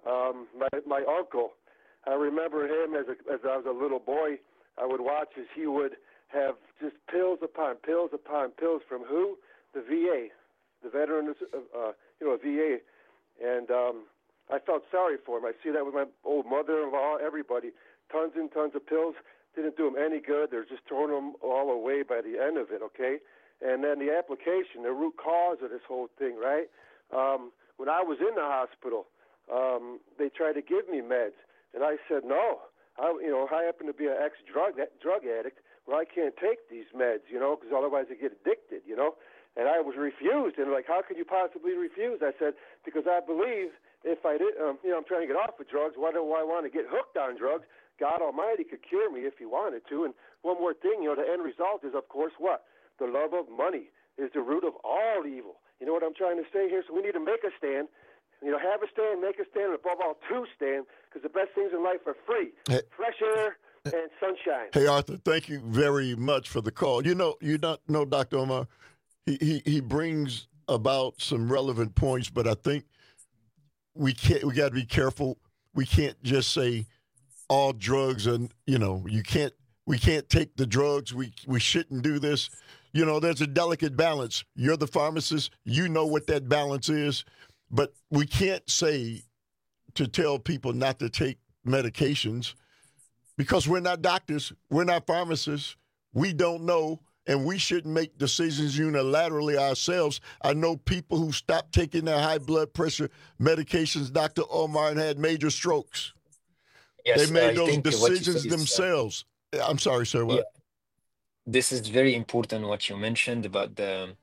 My uncle, I remember him as I was a little boy. I would watch as he would have just pills upon pills upon pills from who? The VA, the Veterans, VA. And I felt sorry for him. I see that with my old mother-in-law, everybody. Tons and tons of pills. Didn't do them any good. They're just throwing them all away by the end of it, okay? And then the application, the root cause of this whole thing, right? When I was in the hospital, they tried to give me meds, and I said no. I happen to be an ex-drug addict, where I can't take these meds, because otherwise I get addicted, And I was refused, and how could you possibly refuse? I said, because I believe if I did, I'm trying to get off of drugs. Why do I want to get hooked on drugs? God Almighty could cure me if He wanted to. And one more thing, the end result is, of course, what? The love of money is the root of all evil. You know what I'm trying to say here? So we need to make a stand. Have a stand, make a stand, and above all, to stand, because the best things in life are free. Fresh air and sunshine. Hey, Arthur, thank you very much for the call. You know, Dr. Omar, he brings about some relevant points, but I think we got to be careful. We can't just say all drugs and, we can't take the drugs. We shouldn't do this. There's a delicate balance. You're the pharmacist. You know what that balance is. But we can't say to tell people not to take medications because we're not doctors. We're not pharmacists. We don't know, and we shouldn't make decisions unilaterally ourselves. I know people who stopped taking their high blood pressure medications, Dr. Omar, and had major strokes. Yes, they made those decisions themselves. I'm sorry, sir. What? Yeah. This is very important what you mentioned about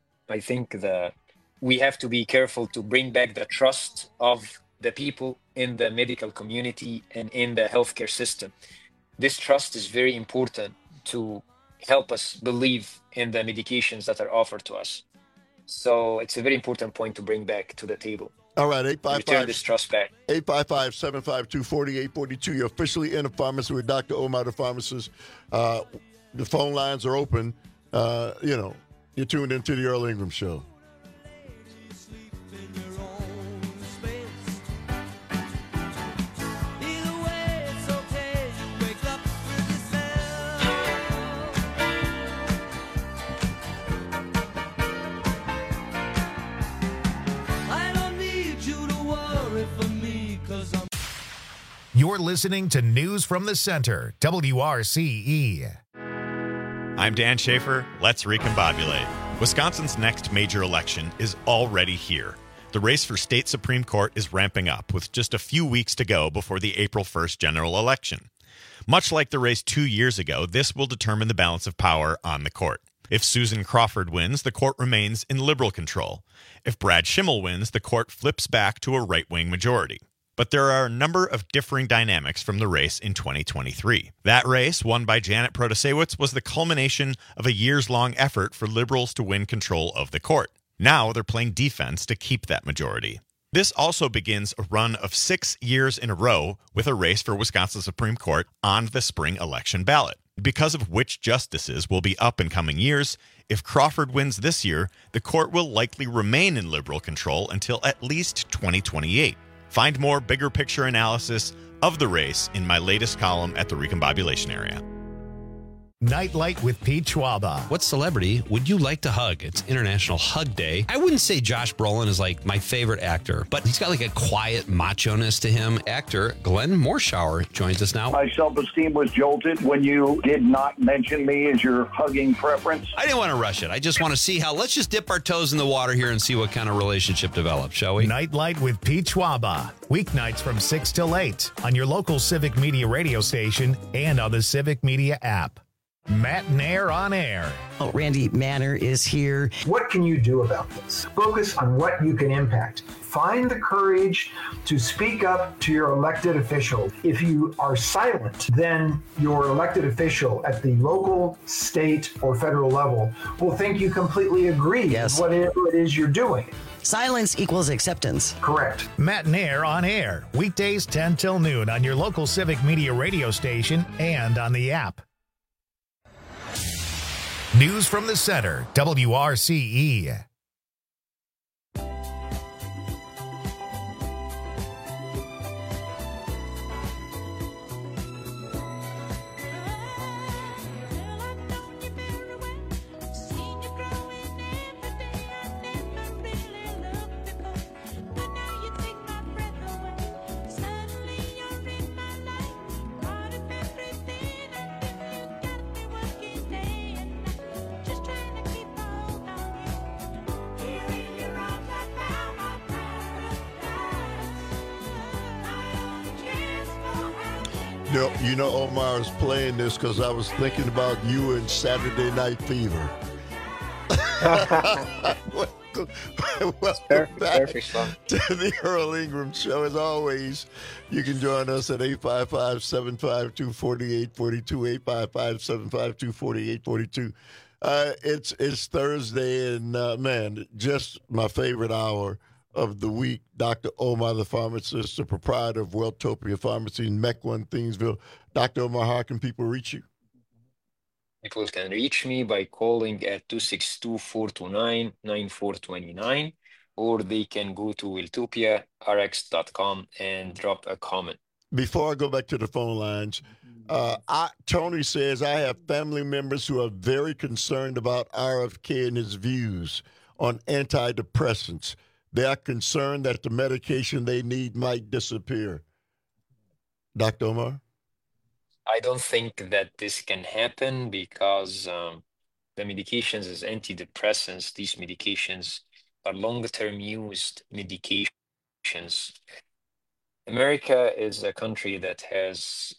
we have to be careful to bring back the trust of the people in the medical community and in the healthcare system. This trust is very important to help us believe in the medications that are offered to us. So it's a very important point to bring back to the table. All right, 855. Return this trust back. 855-752-4842. You're officially in a pharmacy with Dr. Omar, the pharmacist. The phone lines are open. You're tuned into the Earl Ingram Show. You're listening to News from the Center, WRCE. I'm Dan Schaefer. Let's recombobulate. Wisconsin's next major election is already here. The race for state Supreme Court is ramping up with just a few weeks to go before the April 1st general election. Much like the race 2 years ago, this will determine the balance of power on the court. If Susan Crawford wins, the court remains in liberal control. If Brad Schimmel wins, the court flips back to a right-wing majority. But there are a number of differing dynamics from the race in 2023. That race, won by Janet Protasiewicz, was the culmination of a years-long effort for liberals to win control of the court. Now they're playing defense to keep that majority. This also begins a run of 6 years in a row with a race for Wisconsin Supreme Court on the spring election ballot. Because of which justices will be up in coming years, if Crawford wins this year, the court will likely remain in liberal control until at least 2028. Find more bigger picture analysis of the race in my latest column at the Recombobulation Area. Nightlight with Pete Schwaba. What celebrity would you like to hug? It's International Hug Day. I wouldn't say Josh Brolin is like my favorite actor, but he's got like a quiet macho-ness to him. Actor Glenn Morshower joins us now. My self-esteem was jolted when you did not mention me as your hugging preference. I didn't want to rush it. I just want to see how, let's just dip our toes in the water here and see what kind of relationship develops, shall we? Nightlight with Pete Schwaba. Weeknights from 6 till 8 on your local Civic Media radio station and on the Civic Media app. Matt Nair on air. Oh, Randy Manor is here. What can you do about this? Focus on what you can impact. Find the courage to speak up to your elected official. If you are silent, then your elected official at the local, state, or federal level will think you completely agree with whatever it is you're doing. Silence equals acceptance. Correct. Matt Nair on air. Weekdays 10 till noon on your local Civic Media radio station and on the app. News from the Center, WRCE. You know, Omar is playing this because I was thinking about you and Saturday Night Fever. Welcome back to the Earl Ingram Show. As always, you can join us at 855-752-4842, 855-752-4842. It's Thursday, and man, just my favorite hour of the week. Dr. Omar, the pharmacist, the proprietor of Welltopia Pharmacy in Mequon, Thingsville. Dr. Omar, how can people reach you? People can reach me by calling at 262-429-9429, or they can go to welltopiarx.com and drop a comment. Before I go back to the phone lines, Tony says, I have family members who are very concerned about RFK and his views on antidepressants. They are concerned that the medication they need might disappear. Dr. Omar? I don't think that this can happen because the medications as antidepressants, these medications are longer-term used medications. America is a country that has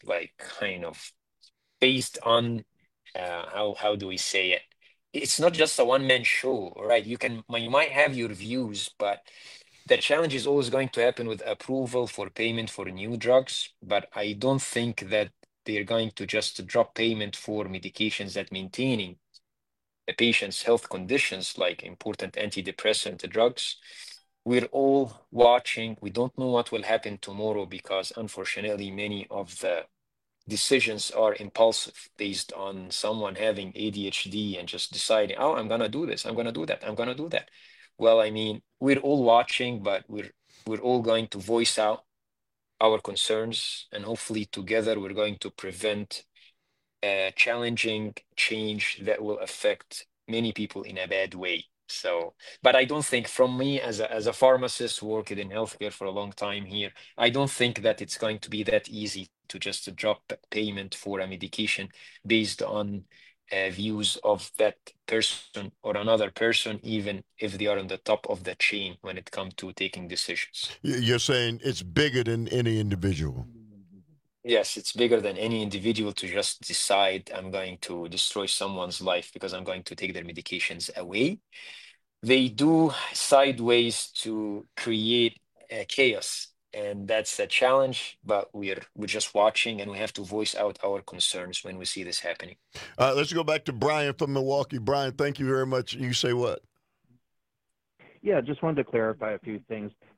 based on, how do we say it? It's not just a one-man show, right? You might have your views, but the challenge is always going to happen with approval for payment for new drugs. But I don't think that they're going to just drop payment for medications that maintaining a patient's health conditions, like important antidepressant drugs. We're all watching. We don't know what will happen tomorrow because, unfortunately, many of the decisions are impulsive based on someone having ADHD and just deciding, oh, I'm going to do this, I'm going to do that, I'm going to do that. Well, I mean, we're all watching, but we're all going to voice out our concerns, and hopefully together we're going to prevent a challenging change that will affect many people in a bad way. So, but I don't think, from me as a pharmacist working in healthcare for a long time here, I don't think that it's going to be that easy to just drop payment for a medication based on views of that person or another person, even if they are on the top of the chain when it comes to taking decisions. You're saying it's bigger than any individual. Yes, it's bigger than any individual to just decide I'm going to destroy someone's life because I'm going to take their medications away. They do sideways to create chaos, and that's a challenge, but we're just watching, and we have to voice out our concerns when we see this happening. Let's go back to Brian from Milwaukee. Brian, thank you very much. You say what? Yeah, just wanted to clarify a few things.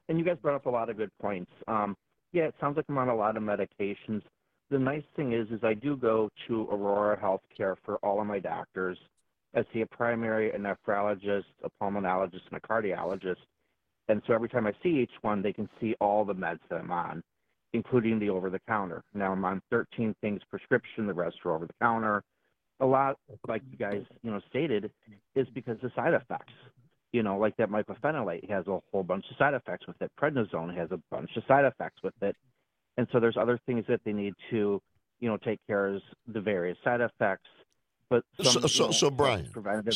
And you guys brought up a lot of good points. Yeah, it sounds like I'm on a lot of medications. The nice thing is I do go to Aurora Healthcare for all of my doctors. I see a primary, a nephrologist, a pulmonologist, and a cardiologist. And so every time I see each one, they can see all the meds that I'm on, including the over-the-counter. Now I'm on 13 things prescription, the rest are over-the-counter. A lot, like you guys, stated, is because of side effects. Like that mycophenolate has a whole bunch of side effects with it. Prednisone has a bunch of side effects with it. And so there's other things that they need to, take care of the various side effects. But Brian,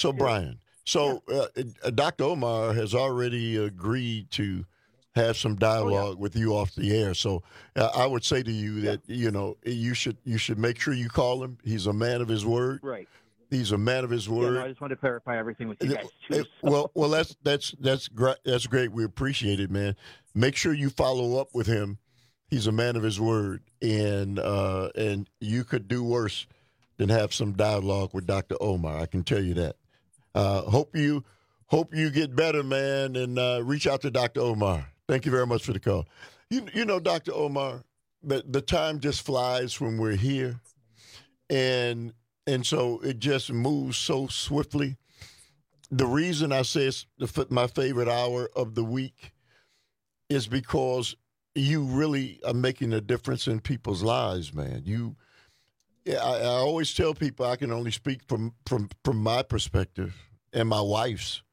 Dr. Omar has already agreed to have some dialogue with you off the air. So I would say to you that, you should make sure you call him. He's a man of his word. Right. He's a man of his word. I just want to clarify everything with you guys too. Well, that's great. That's great. We appreciate it, man. Make sure you follow up with him. He's a man of his word, and you could do worse than have some dialogue with Dr. Omar. I can tell you that. Hope you get better, man, and reach out to Dr. Omar. Thank you very much for the call. You know, Dr. Omar, the time just flies when we're here, and so it just moves so swiftly. The reason I say it's my favorite hour of the week is because you really are making a difference in people's lives, man. I always tell people I can only speak from my perspective and my wife's,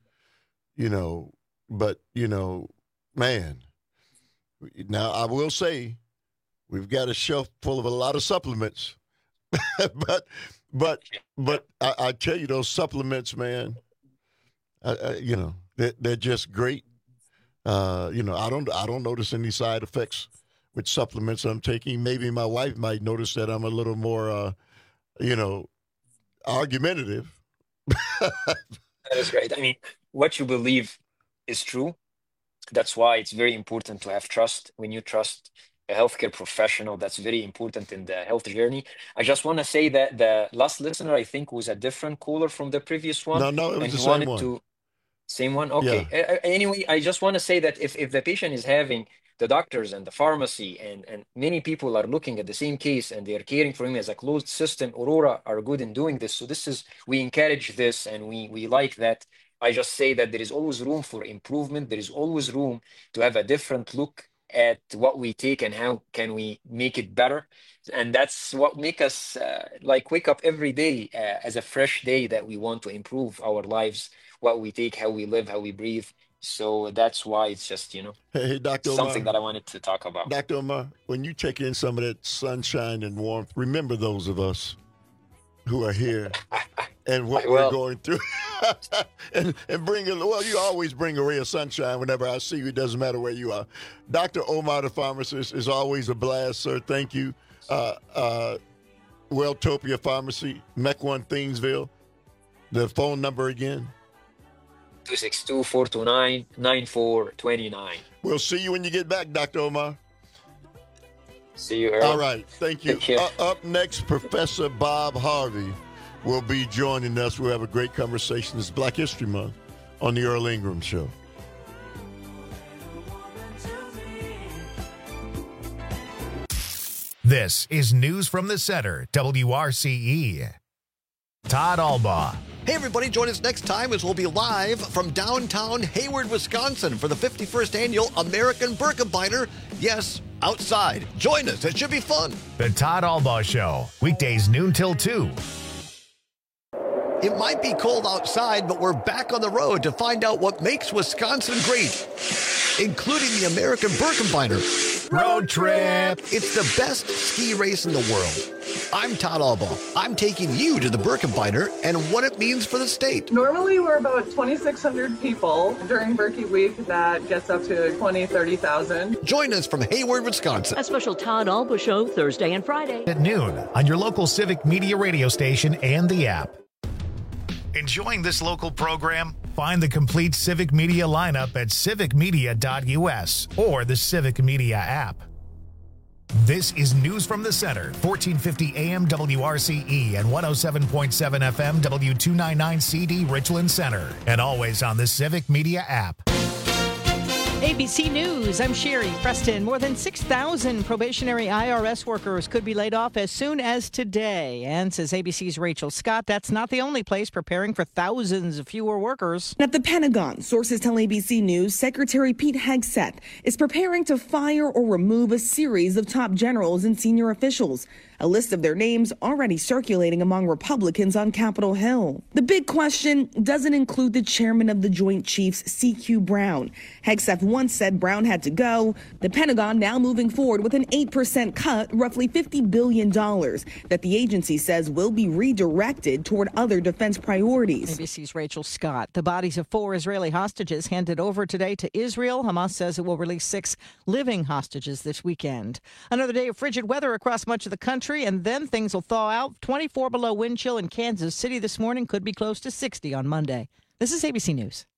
but, man, now I will say we've got a shelf full of a lot of supplements, but I tell you, those supplements, man, they're just great. I don't notice any side effects with supplements I'm taking. Maybe my wife might notice that I'm a little more, argumentative. That is great. I mean, what you believe is true. That's why it's very important to have trust. When you trust a healthcare professional, that's very important in the health journey. I just want to say that the last listener, I think, was a different caller from the previous one. No, it was the same one. Same one? Okay. Yeah. Anyway, I just want to say that if the patient is having the doctors and the pharmacy and many people are looking at the same case and they are caring for him as a closed system, Aurora are good in doing this. So we encourage this and we like that. I just say that there is always room for improvement. There is always room to have a different look at what we take and how can we make it better. And that's what make us wake up every day as a fresh day that we want to improve our lives, what we take, how we live, how we breathe. So that's why it's just, hey, Dr. something Omar, that I wanted to talk about. Dr. Omar, when you take in some of that sunshine and warmth, remember those of us who are here and what we're going through. and you always bring a ray of sunshine whenever I see you. It doesn't matter where you are. Dr. Omar, the pharmacist, is always a blast, sir. Thank you. Welltopia Pharmacy, Mech 1 Thingsville. The phone number again? 262-429-9429. We'll see you when you get back, Dr. Omar. See you, Earl. All right. Thank you. Up next, Professor Bob Harvey will be joining us. We'll have a great conversation. It's Black History Month on the Earl Ingram Show. This is News from the Center, WRCE. Todd Albaugh. Hey, everybody, join us next time as we'll be live from downtown Hayward, Wisconsin for the 51st Annual American Birkebeiner. Yes, outside. Join us. It should be fun. The Todd Albaugh Show, weekdays noon till 2. It might be cold outside, but we're back on the road to find out what makes Wisconsin great, including the American Birkebeiner. Road trip. It's the best ski race in the world. I'm Todd Albaugh. I'm taking you to the Birkebeiner and what it means for the state. Normally, we're about 2,600 people. During Birkie Week, that gets up to 20,000, 30,000. Join us from Hayward, Wisconsin. A special Todd Albaugh Show Thursday and Friday at noon on your local Civic Media radio station and the app. Enjoying this local program? Find the complete Civic Media lineup at civicmedia.us or the Civic Media app. This is News from the Center, 1450 AM WRCE and 107.7 FM W299CD Richland Center, and always on the Civic Media app. ABC News, I'm Sherry Preston. More than 6,000 probationary IRS workers could be laid off as soon as today. And says ABC's Rachel Scott, that's not the only place preparing for thousands of fewer workers. At the Pentagon, sources tell ABC News Secretary Pete Hegseth is preparing to fire or remove a series of top generals and senior officials. A list of their names already circulating among Republicans on Capitol Hill. The big question doesn't include the chairman of the Joint Chiefs, C.Q. Brown. Hegseth once said Brown had to go. The Pentagon now moving forward with an 8% cut, roughly $50 billion, that the agency says will be redirected toward other defense priorities. ABC's Rachel Scott. The bodies of 4 Israeli hostages handed over today to Israel. Hamas says it will release 6 living hostages this weekend. Another day of frigid weather across much of the country, and then things will thaw out. 24 below wind chill in Kansas City this morning, could be close to 60 on Monday. This is ABC News.